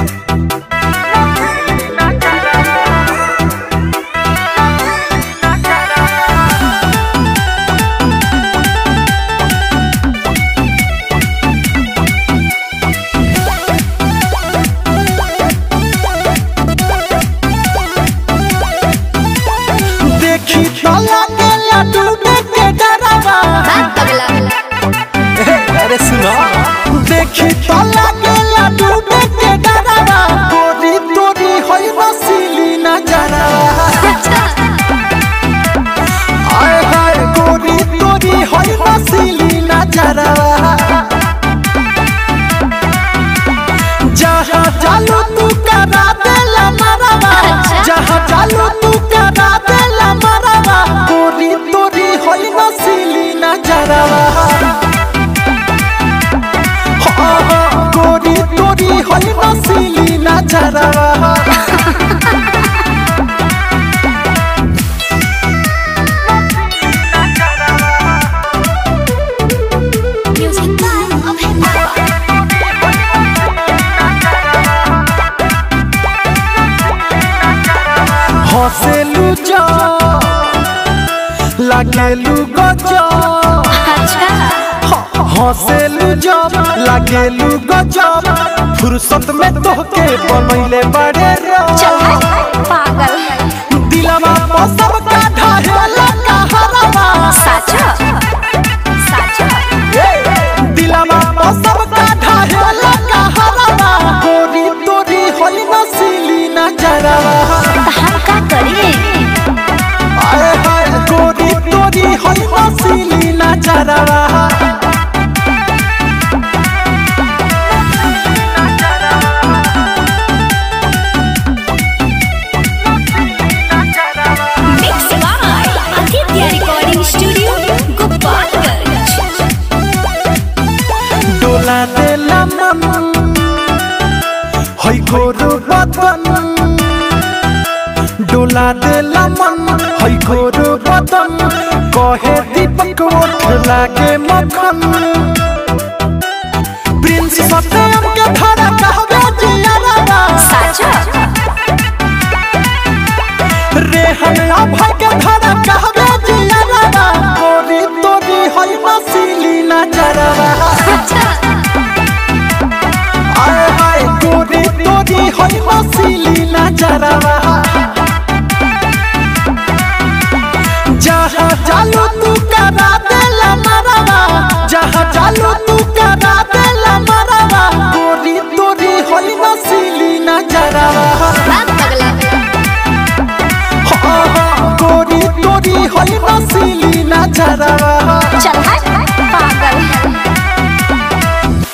अरे सुनो देखी तो लागेला डूबे के डरावा गोरी तोरी होई रसीली नजरवा आए हाय गोरी तोरी होई रसीली नजरवा जहाँ चालू तू करा देला मरवा जहाँ चालू तू करा देला मरवा गोरी तोरी होई रसीली नजरवा गोरी तोरी होई रसीली नजरवा हसेलू जो लागेलू गजब हसेलू जब लागेलू गजब फुर्सत में तोहके बनैले बड़े पागल दिलवा पर सब का ढहेला कहरवा साचा साचा दिलवा पर सब का ढहेला कहरवा गोरी तोरी होई रसीली नजरवा हम का करी आए हाय गोरी तोरी होई रसीली नजरवा डोला देला मन हई गोरु बदन डोला देला मन हई गोरु बदन कहे दीपक ओठ लागे मखन प्रिंस सत्यम के धरा कहबे जियारा साचा रेहन अभय के धरा कहबे जियारा गोरी तोरी हई रसीली नजरवा आए हाय गोरी तोरी होई रसीली नजरवा जहाँ चालू तू करा देला मरवा जहाँ चालू तू करा देला मरवा गोरी तोरी होई रसीली नजरवा।